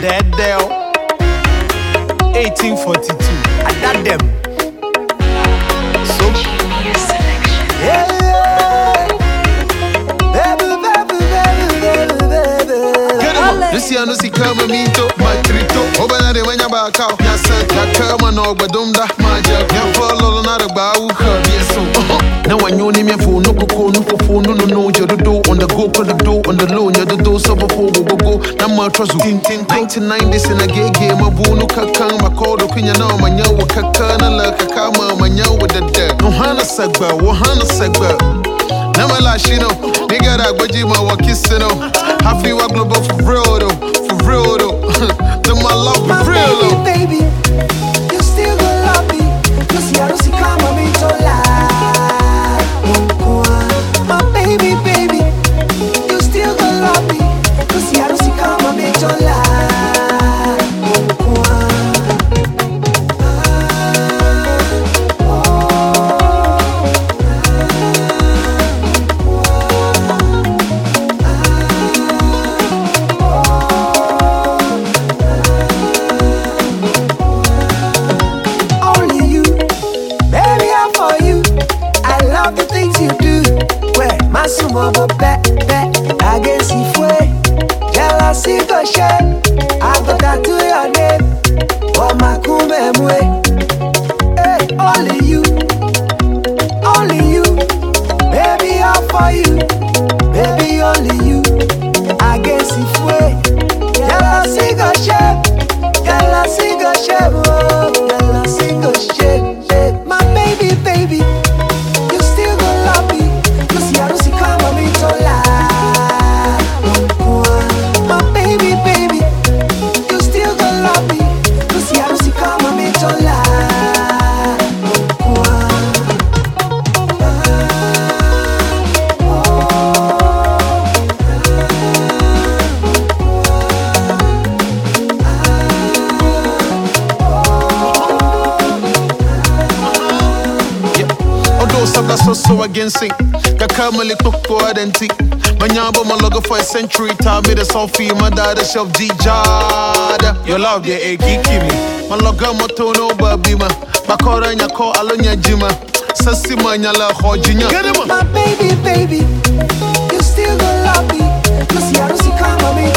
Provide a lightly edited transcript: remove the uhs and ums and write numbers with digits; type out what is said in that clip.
Dead Dell 1842. I got them. So yeah. This year no see come me to my trito. Obana de wanya ba ka. Ya san ya kama no gbadumda. Maja ya follow na de ba u ka yeso. Now I know me for no koko no fofo no you do on the go put the do on the low you do so before go. Na ma trust 1990s in a gay game ma bu no kakan ma call do kunya na ma nya wo kaka na la kaka ma nya wo de de. No hana sagba wo hana sagba. Never lie, she know. Nigga that go my walk kissing no. I feel I global for real though, for real though. Then my love for real though. Baby, you still gonna love me. You see I don't see come on me to lie. My baby, you still gonna love me. You see I don't see come on me to lie. Sumo bet, I guess if we jealousy go share, I go tattoo your name on my kumemwe. Hey, only you, baby, all for you, baby, only you. I guess if we jealousy go share, oh, jealousy go share. My baby. You still gonna love me. I don't see come on me to lie. My baby, you still gonna love me. You see, I don't see come on me to lie. Yeah. Although some so against it. Kakamali Koko Adenti. Manyabo Maloga for a century. Tell me the Sophie, my dad, the shelf Jada. Your love, the Kiki me. Maloga Motono Babima. Bakora and Yako Alonia Jima. Sassima Nyala Hojinia. My baby, you still gonna love me. You see, I don't see come on me